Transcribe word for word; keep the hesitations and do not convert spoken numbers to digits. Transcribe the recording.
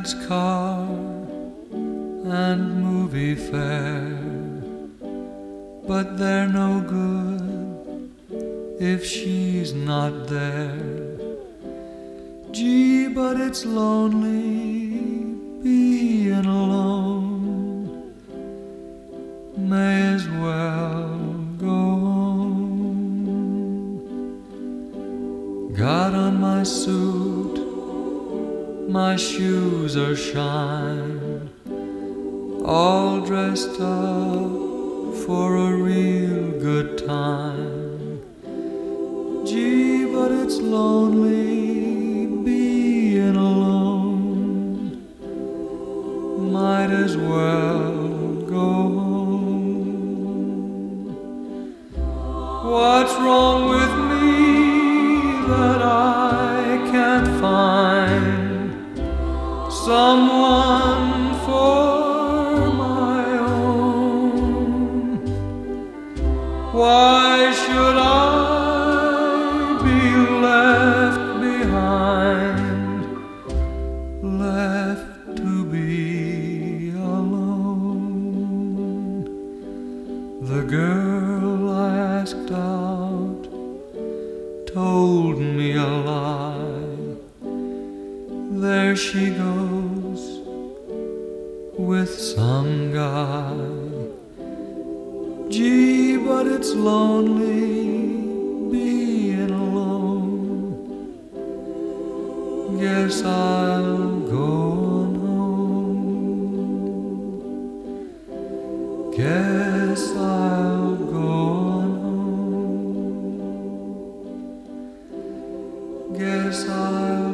dance car and movie fare, but they're no good if she's not there. Gee, but it's lonely being alone. May as well go home. Got on my suit, my shoes are shined, all dressed up for a real good time. Gee, but it's lonely being alone. Might as well go home. What's wrong with me that I can't find someone for my own? Why should I be left behind, left to be alone? The girl I asked out told me a lie. There she goes with some guy. Gee, but it's lonely being alone. Guess I'll go on home. Guess I'll go on home. Guess I'll